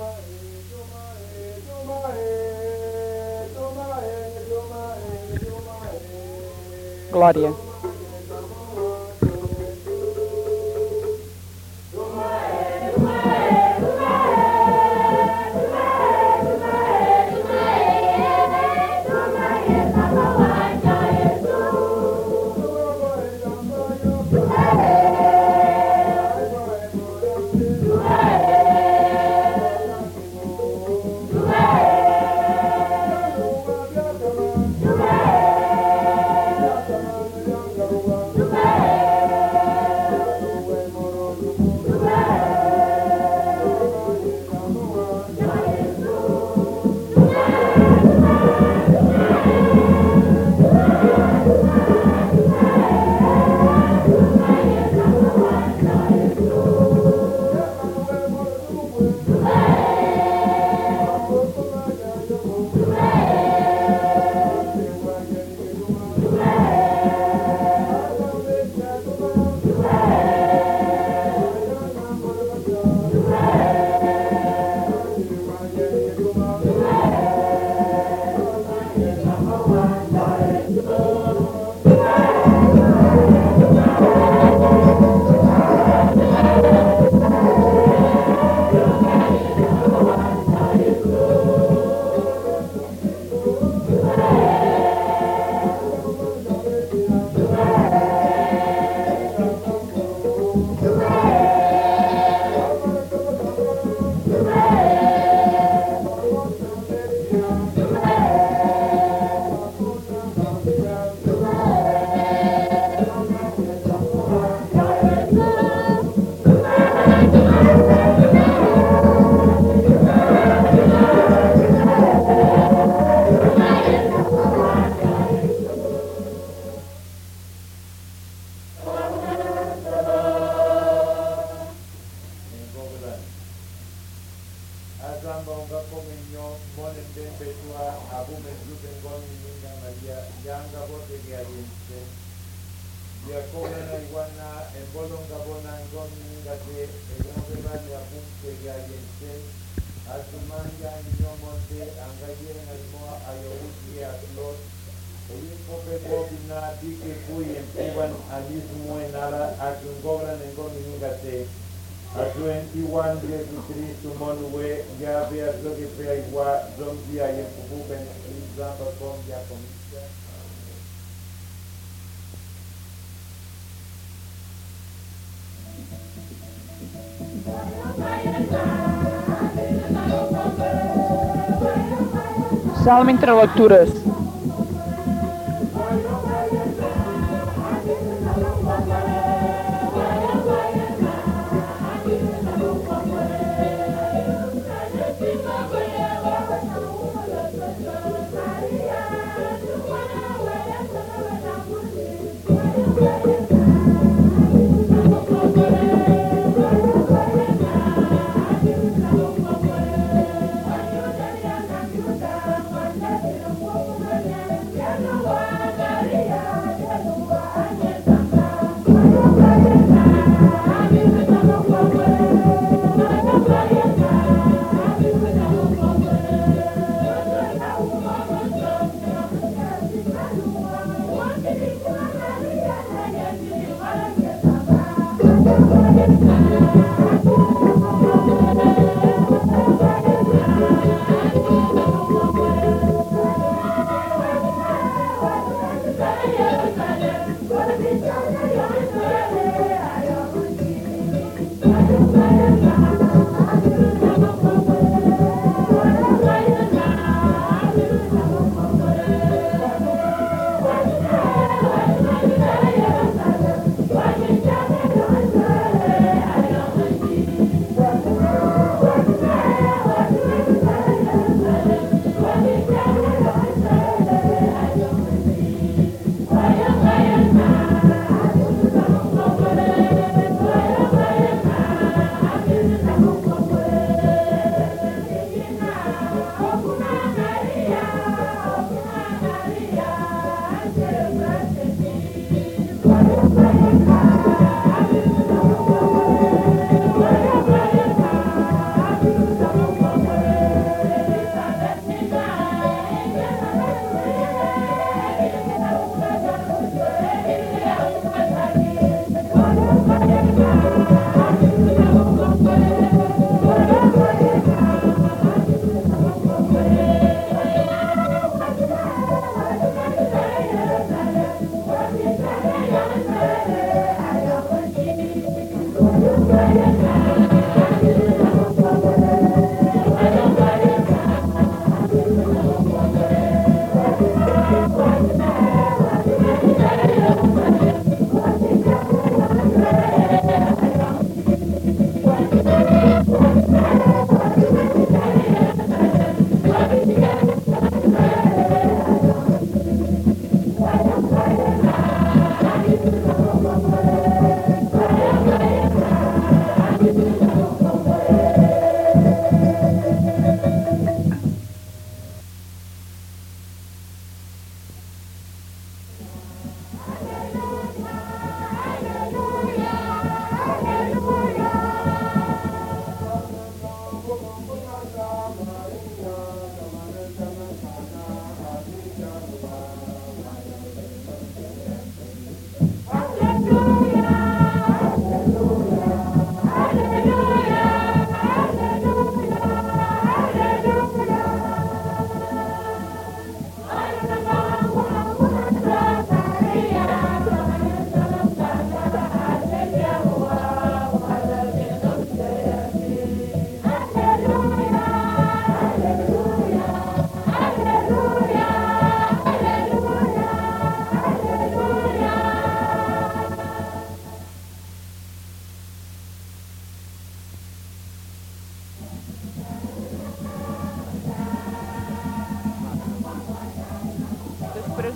Glória. Salmo entre lecturas.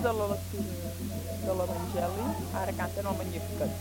de la lectura de l'Evangeli, ara canten el Magnificat.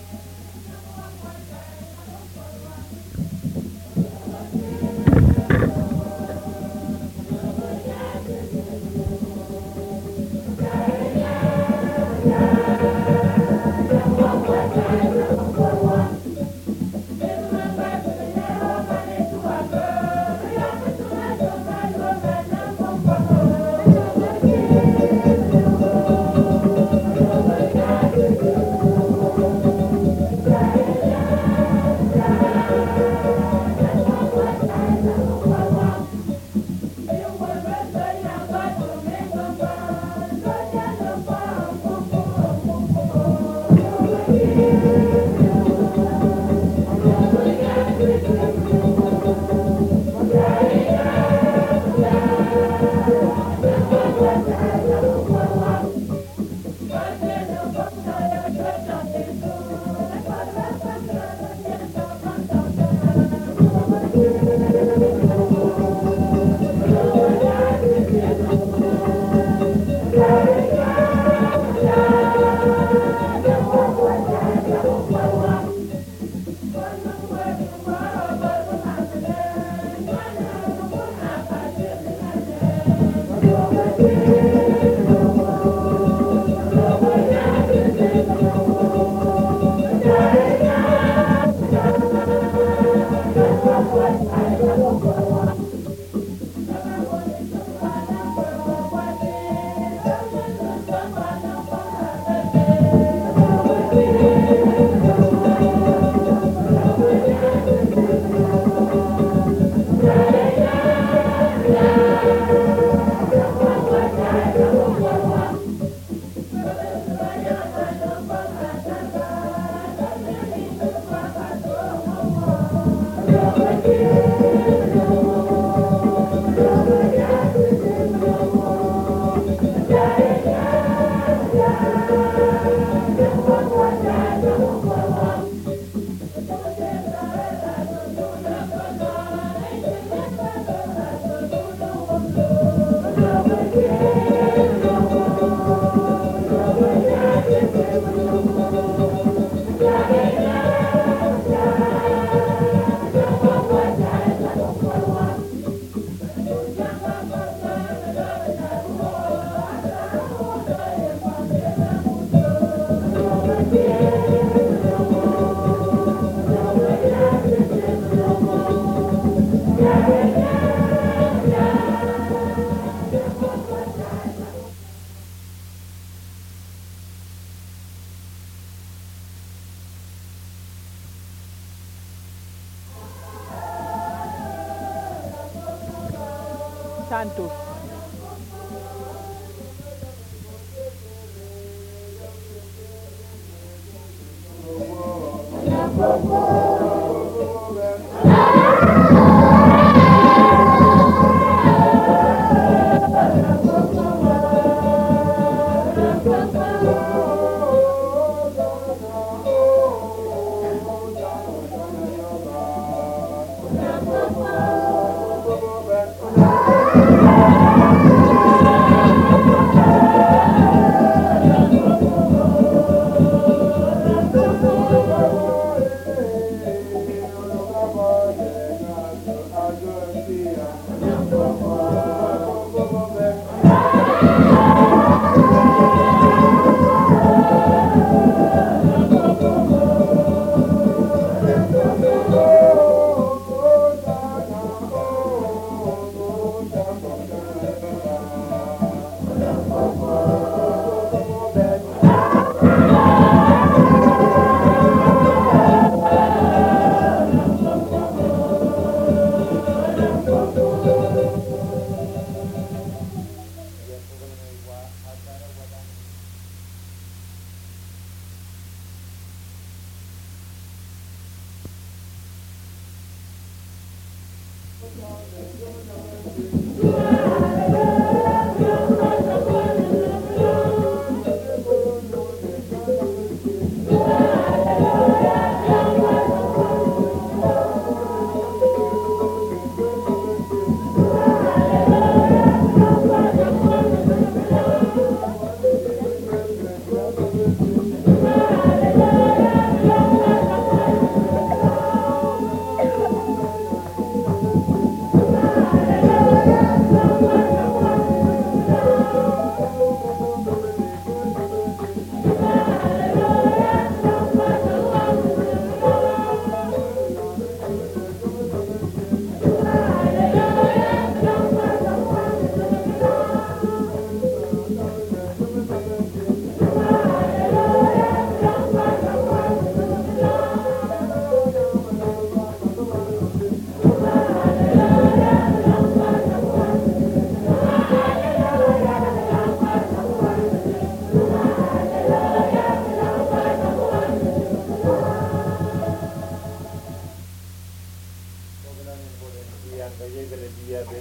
Santos.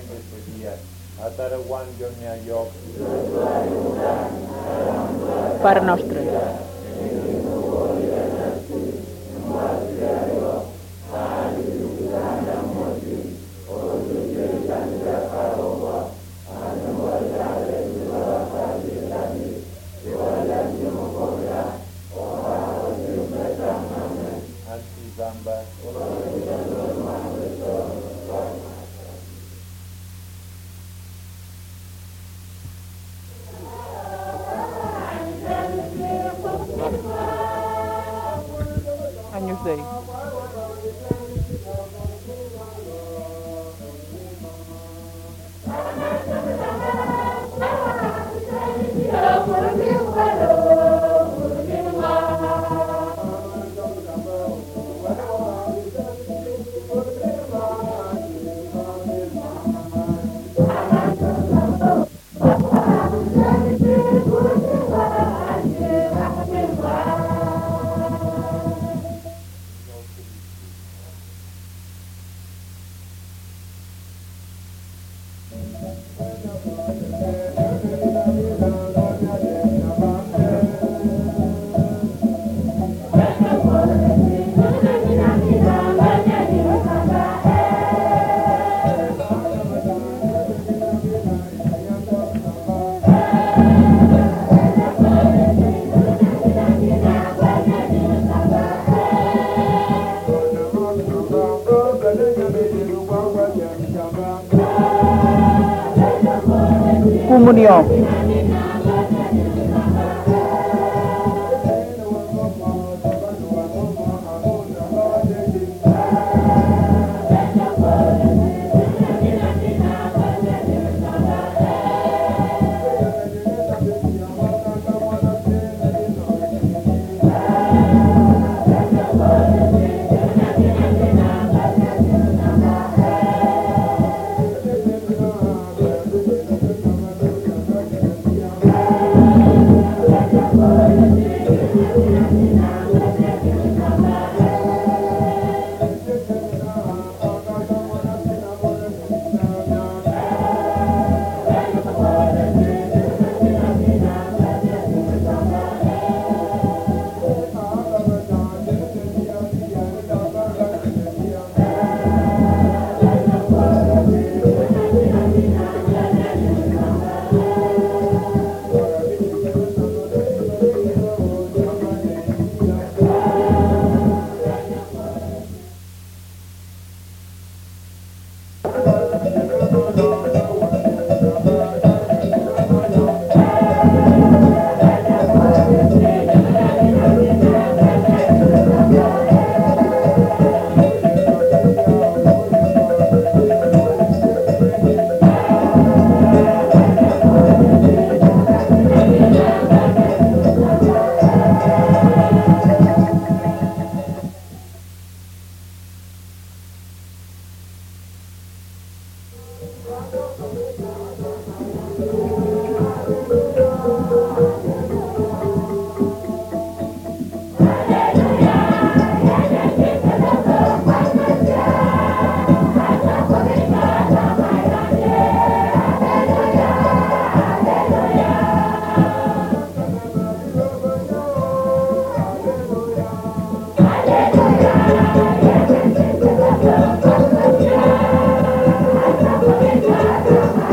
questo dia, atarawan jomnya yok, Pare nostre. anti zamba, Agnus Dei. Comunión. Hallelujah.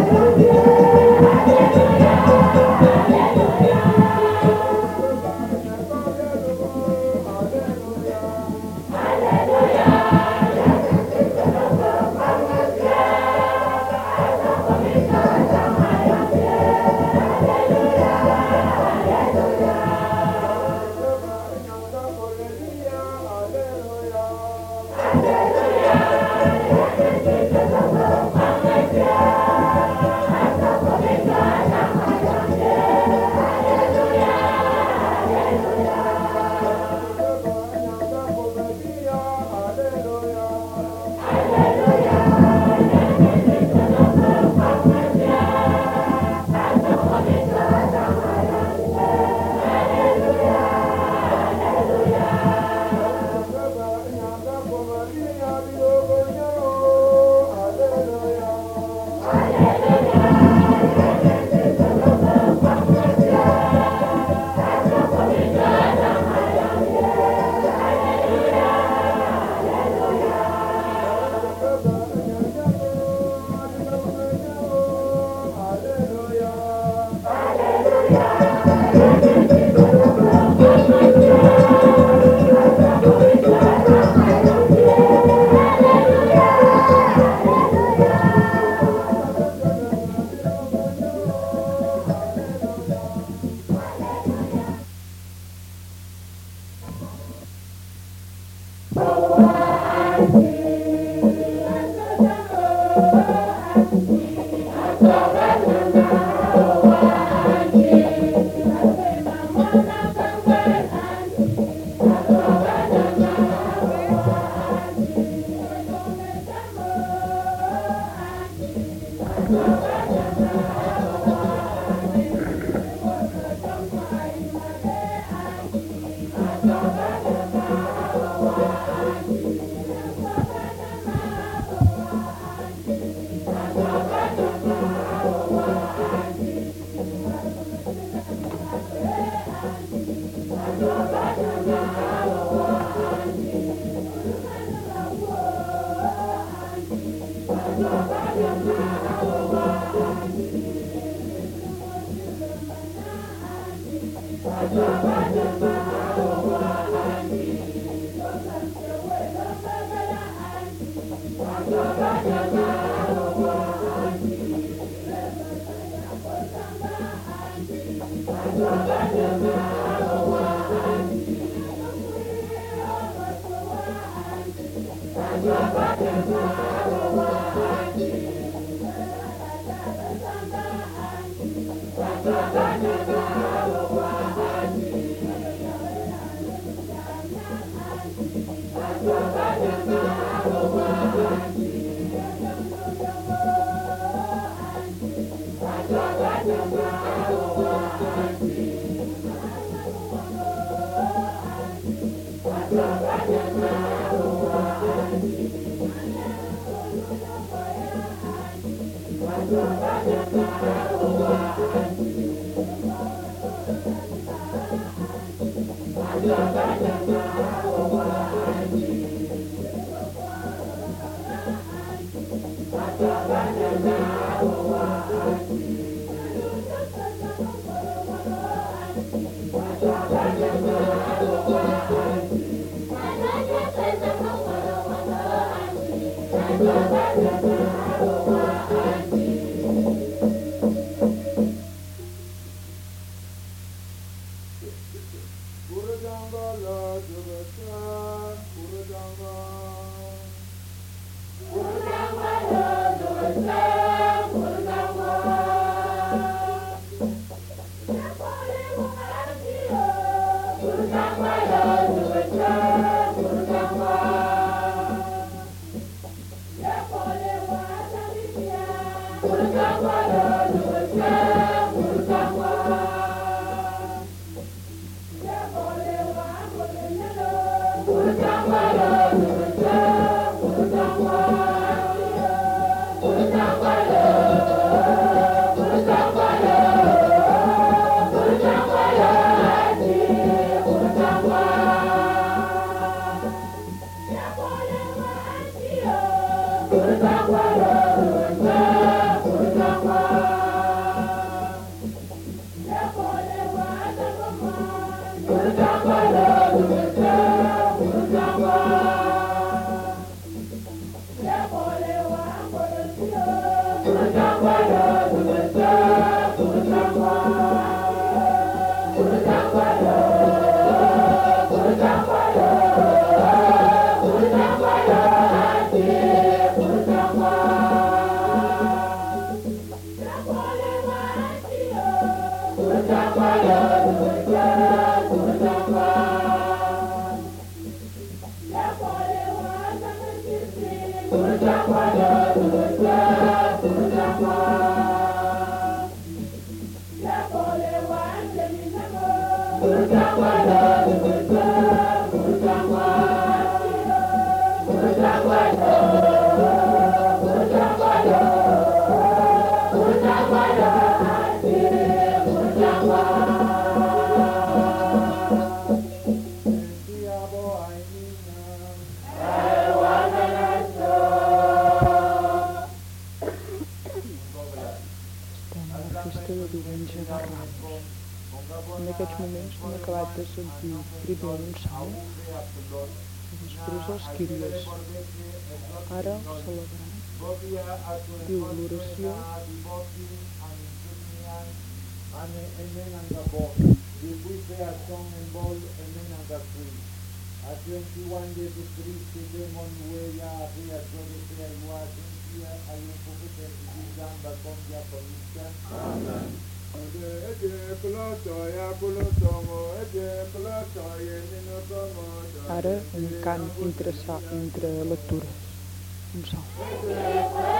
festa de diumenge de Rams. En aquests moments hem acabat de sentir primer un salt i després els Kyries. Ara celebrant, diu l'oració ara un cant entre lectures, un salt.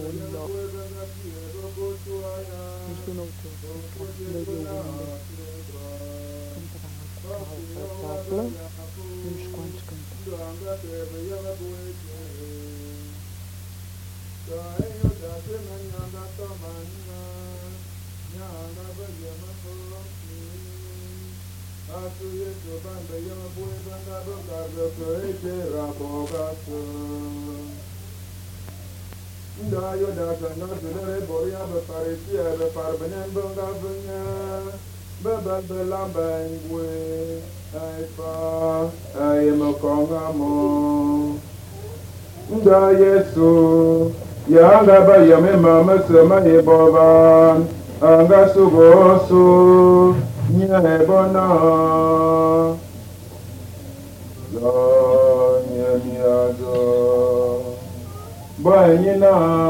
wullo Nisuno to Lady Winde Cantava Popolo uns quantos cantos Dayo dasana sudare boya beparesia beparbenen bengavenya bebel belambengwe aifa ayemokongamo nda Yesu yanga bayame mama sema yeboban anga sugosu nyebona nyemiado Bainina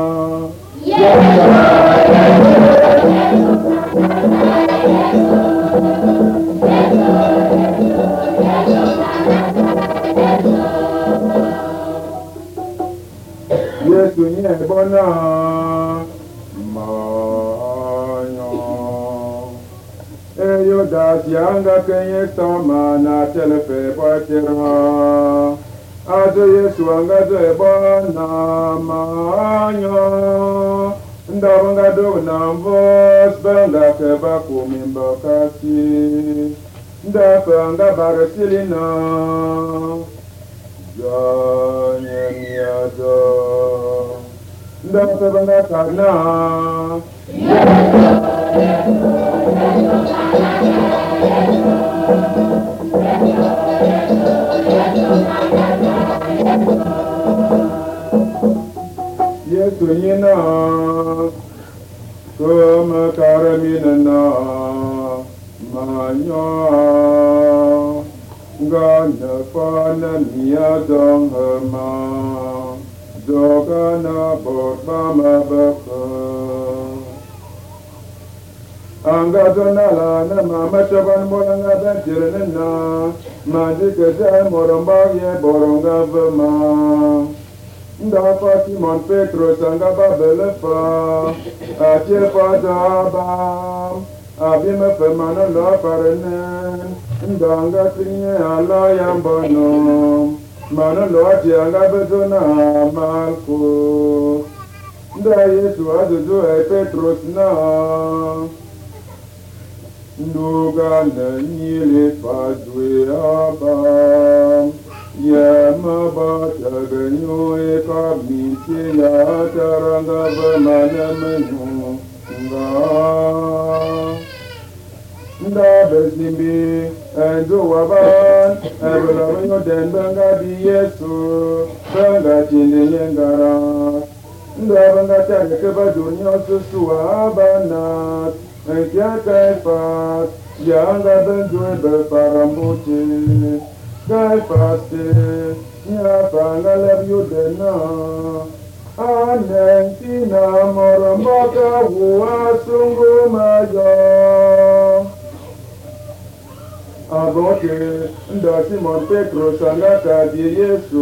Yesu nyebona manyo Eyo dasianga kenye tama na telefe bwatera Azo Yesu angazo ebona manyo Ndabanga do namvos banga keba kumimba kasi Ndafanga barasilina Janye miyazo Ndafanga kana Yesu yina kuma karamina manyo gana fana miya dong hema dogana bot mama baka anga donala na mama chaban moranga bentirna majika jai moramba ye boronga vema Ndapa Simon Petro sanga babelefa Achefa daba Abime femana la parenen Ndanga tinye ala yambono Mana lo atianga bezona malko Nda Yesu azuzu Petros na Nduga na nyile fadwe abam Yama bata ganyo eka miti ya taranga bamana menu nga nda bezimbi endo waban ebela banyo den banga di Yesu banga chinde nyengara nda banga chage keba dunyo susu abanat enkia kaifat yanga benjwe beparambuti Gai faste, nya pangala biudena, anentina moromaka wua sungu mayo. Abote, nda Simon Petro sangata di Yesu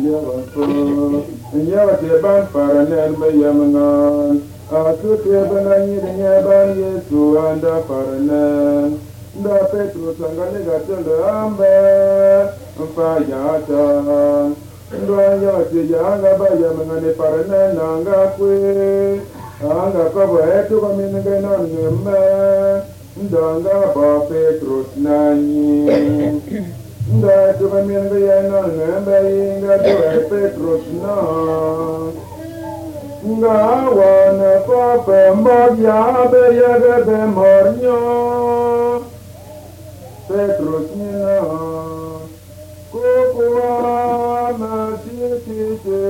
enyewa teban paranen meyemengan, aku teban nyeban Yesu anda paranen. Nda Petro sangane gatele ambe mfayata Ndwa yati yanga baya mengane parane nanga kwe Anga kabo etu kaminenge nangeme Ndanga ba Petro nanyi Nda etu kaminenge ya nangeme Inga doe Petro na Nga wane pape mbagya beyagebe mornyo Petros nina kukuwa masitite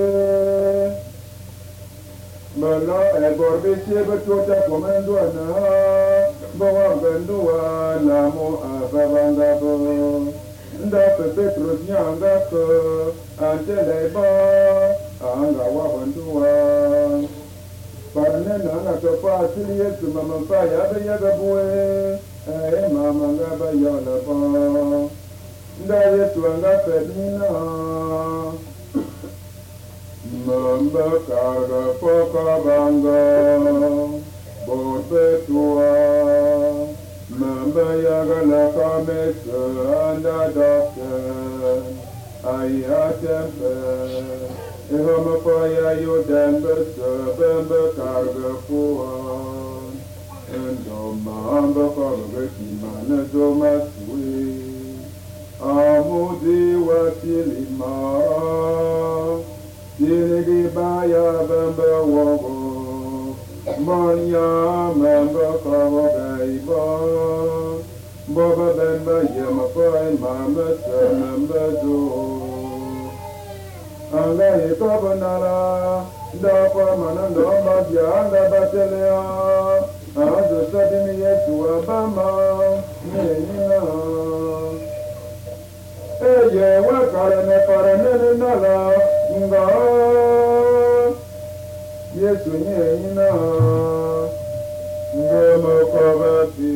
Mela egorbisi betuota komendua na Bawa bendua namu avavangabo Ndape Petros nyanga ke Anteleba Anga wabendua Parnena nga kepa asili Yesu mamampa yabe yagabue mama ngaba yola pa nda Yesu anga fedina Mamba karga poka banga, borbe tua. Mamba yaga la kamesa anda dokta, ayah tempe. Ihama paya yo dembe sebembe karga puan. Endo mamba karga kimana doma sui. Amudi wasilima. Yinigi baya bembe wogo, manya membe kawo gaiba, boba bembe yema koi mame se membe do. Anga yikaba nara, dapa manando madya anga batelea, adu sadimi yesu abama, menina. Eye wakare ne pare nene nala, nga Yesu nyina ngoma kabati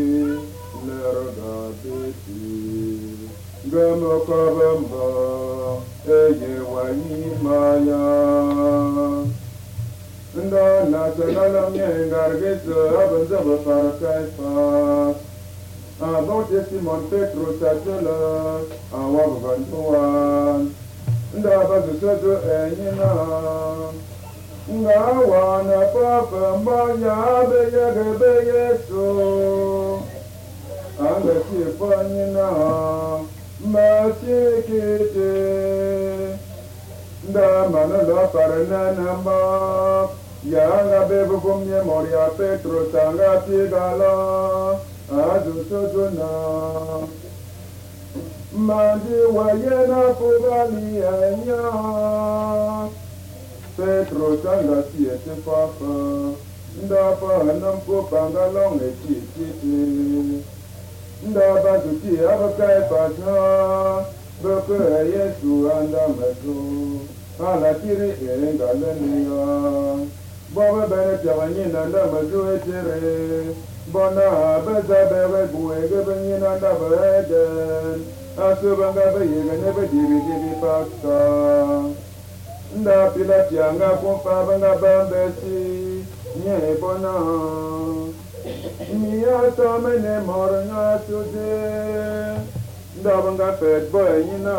lerogabeti ngoma kabamba eye wani maya nda nationala nyengargesa abanza bafarakaifa abote Simon Petro satela awabantuan nda bazusozo enyina nga wana papa mbanya beyagebe Yesu anga sifanyina masikite nda manolo parananamba yanga bebu kumye moria Petro tanga tigala azusotona mandi wayena kubali anya Petro tanga siete papa ndapa namko pangalong etiti ndaba tuti abakai pasa beke Yesu anda meso ala tiri engalenia baba bene tawani nanda meso etere bona beza bewe buege benyina ndaba eden asubanga beyega nebe dibi pasta nda pilati anga kumpa banga bambesi nye bona miya samene mornya tude nda banga pet boy nyina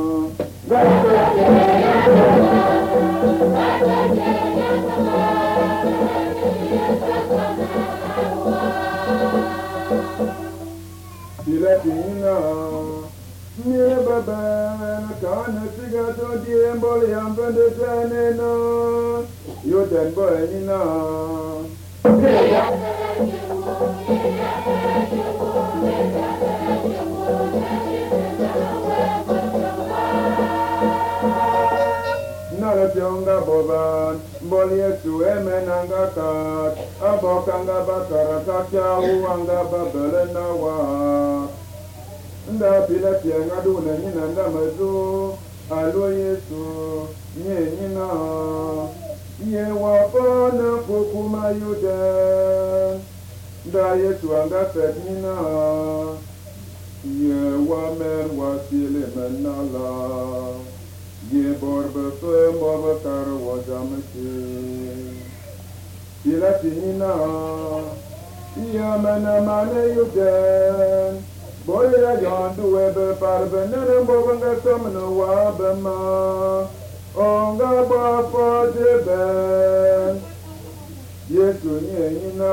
pilati nyina nye baba kana tiga to diembol yang bende tenena yoten boy nyina nala tionga boban bol Yesu emenanga kat abokanga bakara kakya uanga babelena wa nda pilati anga duna nyina nda mazo alo Yesu nye nyina ye wapana kukuma yuda nda Yesu anga fet nyina ye wamen wasile menala ye borbe fe borbe kar wajamati pilati nyina ya mena mane yuda boya yandu webe parbe nene bobanga somno wabema onga bafo deben Yesu nyina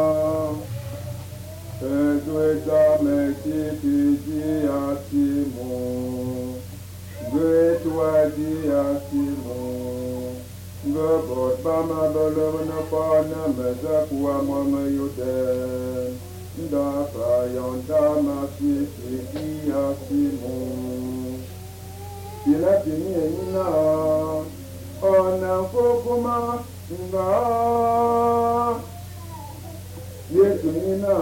ezwe jame kiti atimu great wadi atimu ngobot bama bolona pana mezakwa mama yuden nda prayonda masiki asimu pilati nyina ona kokuma nga Yesu nyina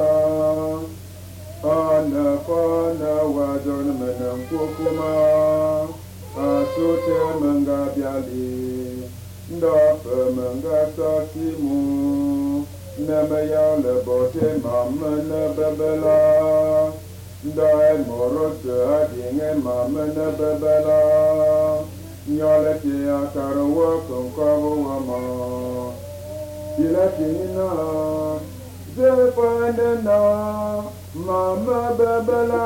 ona kona wajon menam kokuma asote manga biali nda manga sasimu Neme ya le bote mame ne bebela Ndai moro se adinge mame ne bebela nyalati atarawa konkawa Ilatina Zefanena Mama Babala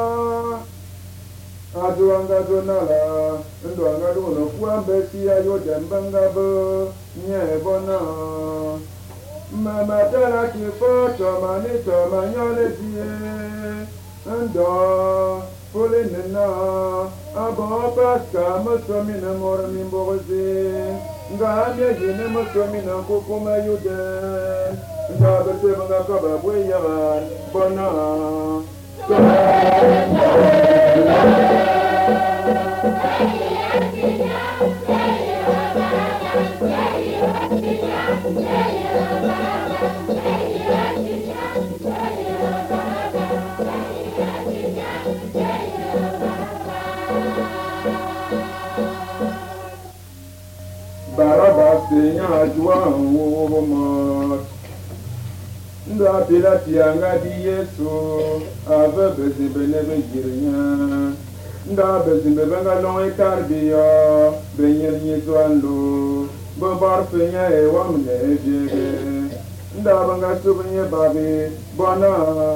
Aduanga Donala Nduanga Duno Kwambesi Ayo Dembangabo Nyebona Mama Tala Kifoto Manito Manyaletie Ndo Polinena Abo Paska Musomina Moramimbozi Ngambia jine musomina kukuma yude Ngabese mga kababwe yaman Bona Barabasinya juang womat Nda pilati anga di Yesu Ave bezimbe nebe girinya Nda bezimbe benga longe karbiya Benyer nyitwando Babar fenya ewa mne jege Nda benga subnye babi Bona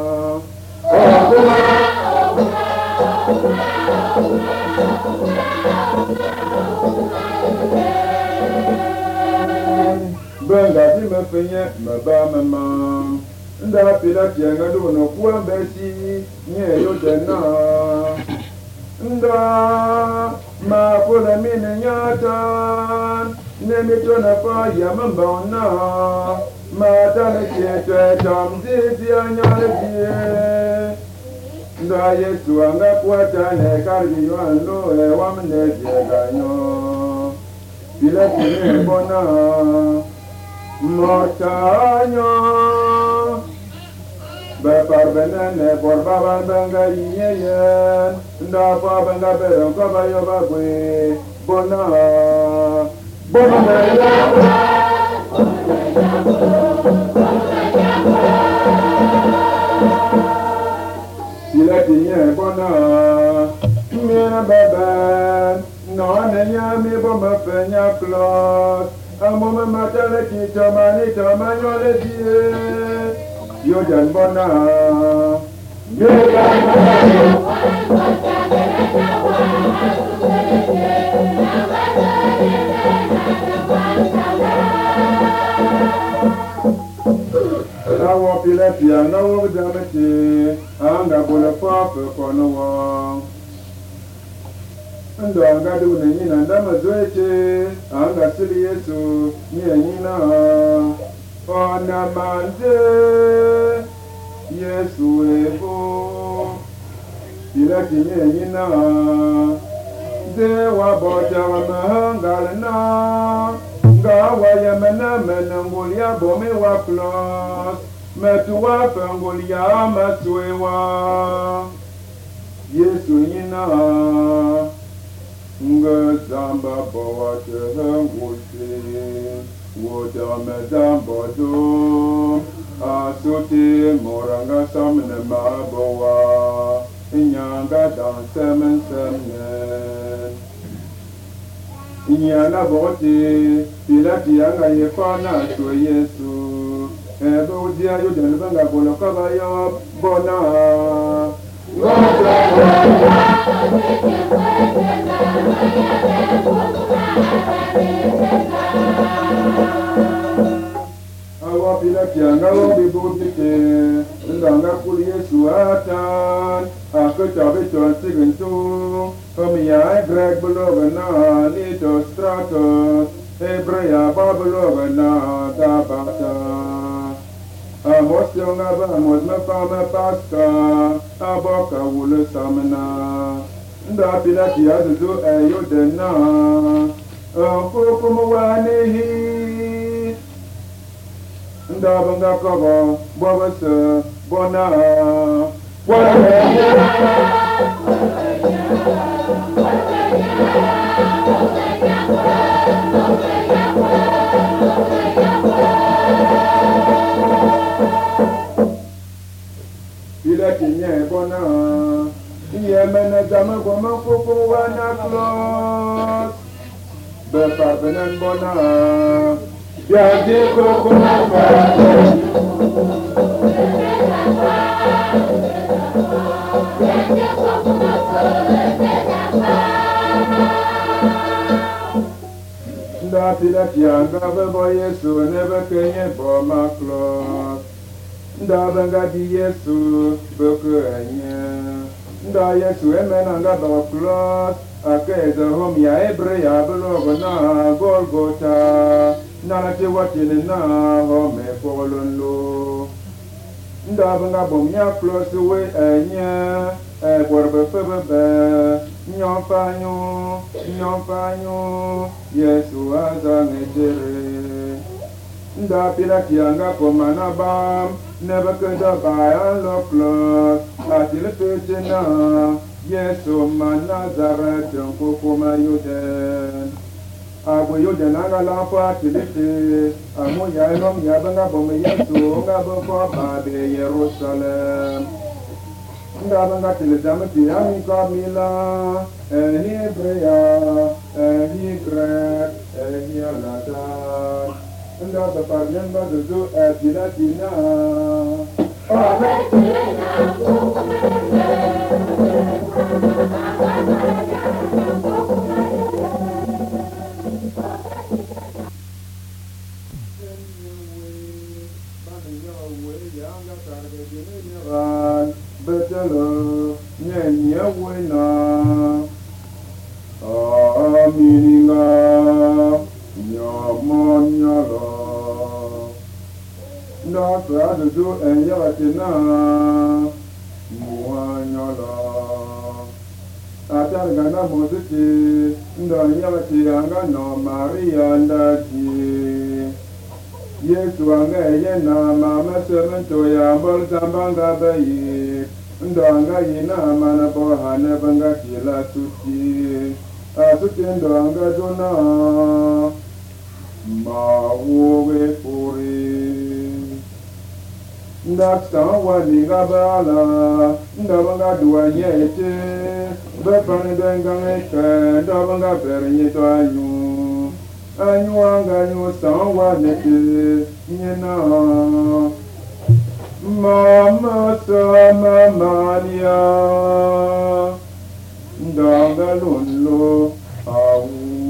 Benga di me fenye me ba me ma Nda pila tianga do no kwa besi Nye yo tena Nda ma pula mine nyatan Ne mitona pa ya mbona Ma tane kietwe tam zizi anyale kie Nda Yesu anga kwa tane karbi yuando Ewa mne ganyo Pila tianga mbona Mortanya Bepar benene por baban benga yiyen Nda pa benga beron kabayo bagwe Bona Bona Sila tinye bona Mina beben Non enyami bomba fenya klos Amome matale ki tomani tomanyole die Yojan bona Yojan Awo pilati anawo jameti Anga bole fafe kono wa Ndo anga du na nyina ndama zoete anga sili Yesu nye nyina Ona mande Yesu ebo Ila kinye nyina Zewa boja wa mahangalina Ngawa ya mena ngulia bome wa klos Metu wa pengulia maswewa Yesu nyina Ngazamba bawa tehenguse Wodame zambodo Asuti moranga samne mabawa Inyanga dan semen semnen Inyana bote Pilati yanga yefana so Yesu Ebe udia yudel banga bolo kabaya bona Awa Pilati yanga lobi butike Ndanga kuli Yesu atan Akutabe tonsigintu Omiya Greg bulogana Nito stratos Hebreya babulogana Tabata Amos yonga ba amos me fama pasta Aboka wule samana Nda Pilati yazuzu eyo dena Kukumu wanehi Nda banga kaba Bwabasa Bona Pilati nye bona Yemene jama goma kuku wana klos beparbenen bona yadi kokuma nda pila tianga bebo Yesu nebe kenye boma klok nda benga di Yesu beke enye nda Yesu emena nga baba klok akeza hom ya ebre ya belogo na Golgota nana te watine na home kolonlo nda benga bom ya klok we enye borbe febebe nyomfanyo Yesu azange jere nda pila tianga komana bam nebe keda bayan loklok atile petena Yesu man Nazareth kukuma Yuden Abu Yuden aga lafa tilite amu ya enom ya benga bom Yesu nga bofo babe Yerusalem nda benga tilizamti ami kamila Hebrea Grek Latin nda beparlen baduzu Latina Betelo nyenye wena aminga nyamonyala nda praduzu enyatina muanyala atargana moziti nda nyamati anga no Maria ndati Yesu anga yena mama semento ya mbol tambanga bayi ndanga yina mana bohana banga kila tuti asuti ndanga jona mawowe puri ndaksa wani gabala ndabanga duwa yete bepani denga eke ndabanga bernye to anyu anga nyu sawa nete nyena mama sama mania ndanga lunlo au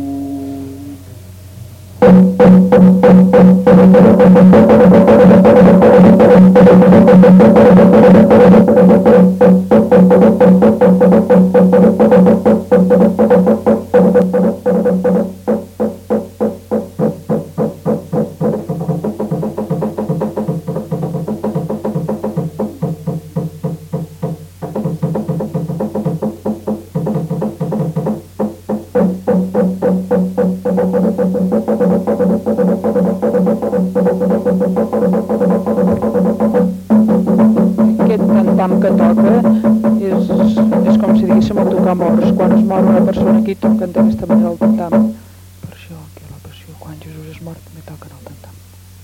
que toca és com si diguéssim el tocar morts. Quan es mor una persona aquí toquen d'aquesta manera el tantam. Per això aquí a la passió, quan Jesús és mort també toquen el tantam.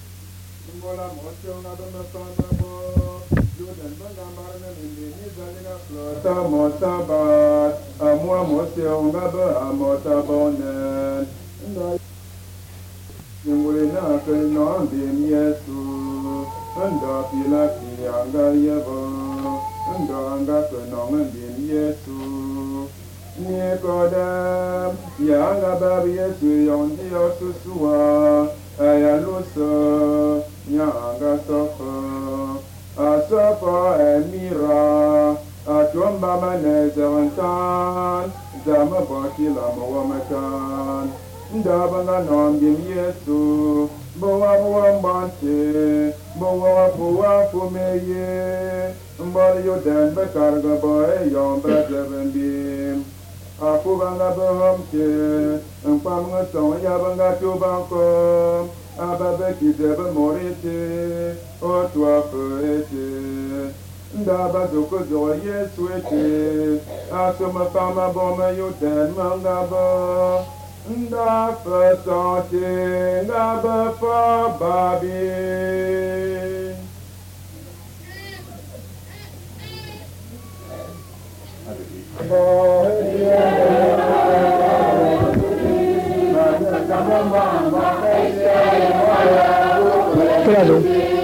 Anda pila anga yebo anga penongan din Yesu Nikodem ya anga bar Yesu yon dia susua aya luso nya anga sofa asofa emira atomba manezewantan zama bakila mawamakan ndabanga nombim Yesu Boa mbante boa fumeye mbal yo den be karga boy yon be levendim apu banga bohamke empam ngason ya banga tu banko ababe kidebe morite o tua fete ndaba zoko zo Yesu ete asoma fama boma yo den mangaba nda fasante nda bafa babi oh yeah Claro.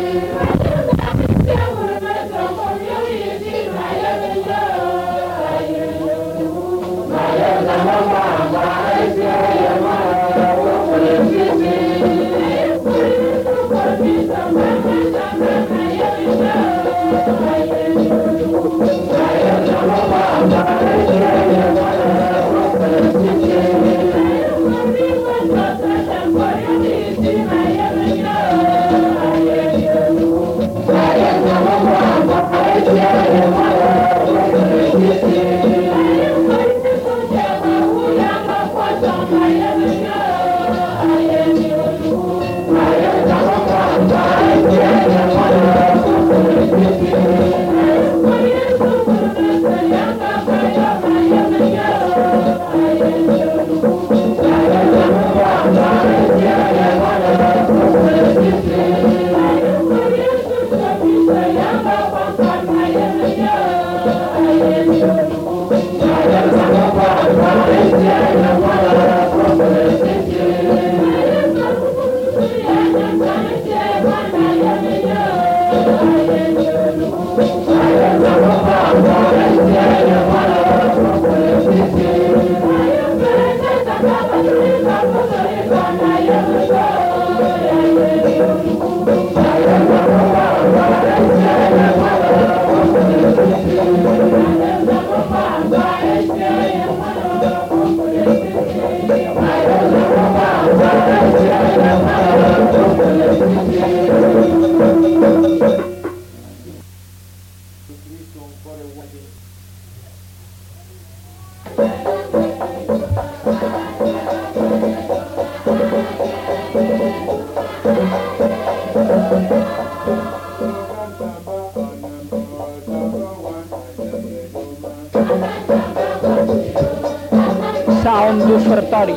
Sound d'ofertori.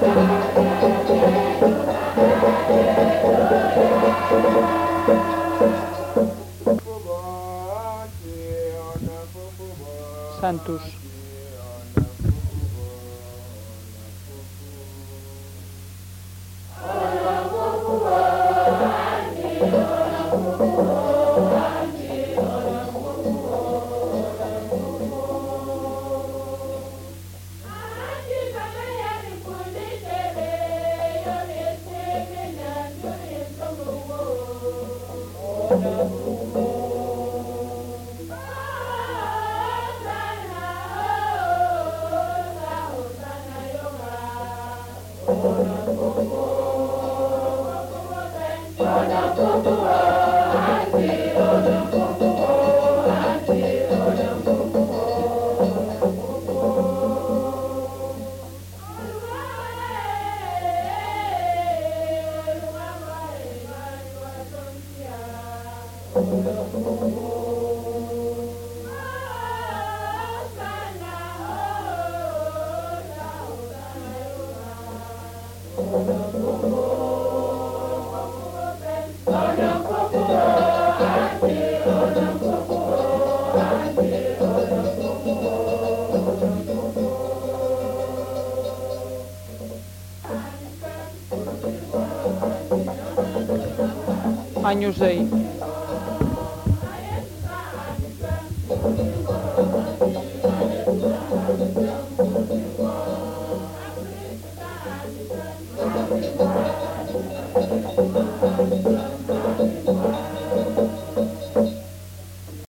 Santos. Años 6.